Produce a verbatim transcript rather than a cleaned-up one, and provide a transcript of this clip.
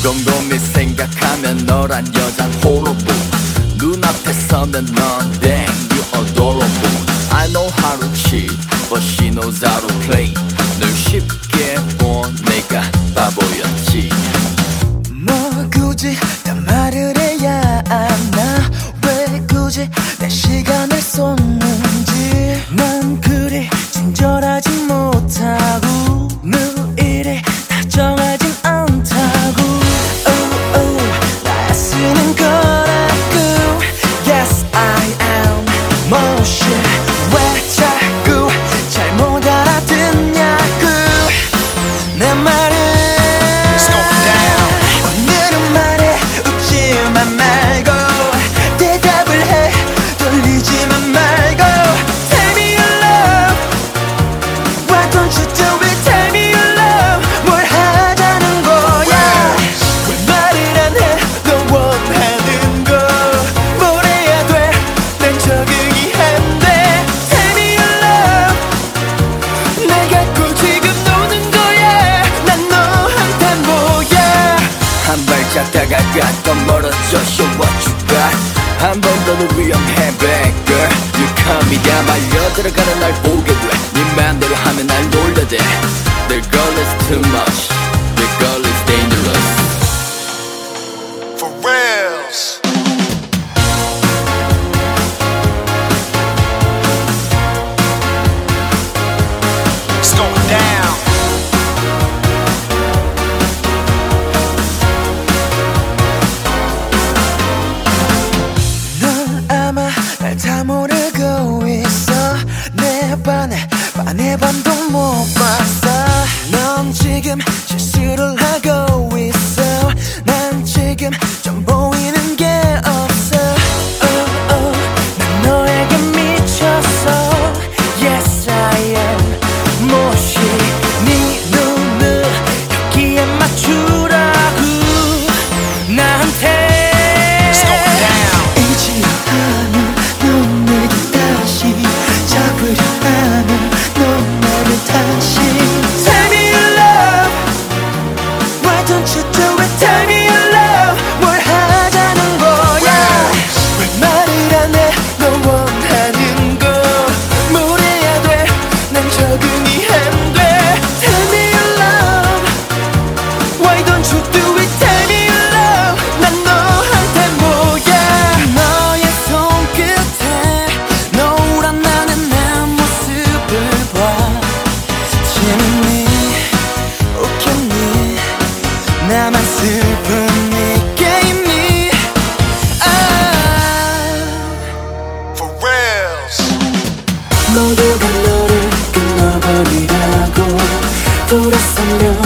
곰곰이 생각하면 너란 여잔 호러부 눈앞에 서면 넌 damn you adorable. I know how to cheat but she knows how to play. 널 쉽게 본 내가 바보였지. 뭐 굳이 다 말을 해야 하나 왜 굳이 내 시간을 쏟는지. 난 그리 친절하지 못하고 늘 이리 다정하진 않다고. oh, oh, 나 쓰는 거라고. Yes I am motion. 왜 자꾸 잘못 알아듣냐고 내 말을. 오늘은 말해 웃지만 말고 대답을 해 돌리지만 말고. Tell me your love Why don't you do it. Tell me your love 뭘 하자는 거야. 왜 말을 안 해 너 원하는 거. 뭘 해야 돼 난 적응이 안 돼. Tell me your love 날 갖고 지금 노는 거야. 난 너한테 뭐야. 한 발짝 다가가 더 멀어져 show what you got. 한 번 더 너 위험해 bad girl. You call me down 말려 들어가는 날 보게 돼. 네 맘대로 하면 날 놀려대. The girl is too much. The girl is dangerous. For reals. It's going down. 넌 아마 날 다 모르고 있어. 내 반에 반의 반도 못 봤어. 넌 지금 실수를 하고 있어. 난 지금 좀 보이는 게 없어. oh, oh, 난 너에게 미쳤어. Yes I am 모시 네 눈을 여기에 맞추라고 나한테. 잊으려 하면 넌 내게 다시 잡으려 하면 넌 나를 다시. Tell me your love Why don't you do it. Tell me your love 뭘 하자는 거야. 왜 말을 안 해 너 원하는 거. 뭘 해야 돼 난 적응이 안 돼. Tell me your love Why don't you do it. Tell me your love 난 너한테 뭐야. 너의 손끝에 노란 나는 내 모습을 봐. 재밌니 웃겼니 나만 슬픈 이 게임이. 아 For reals. 모두가 너를 끊어버리라고 돌아서면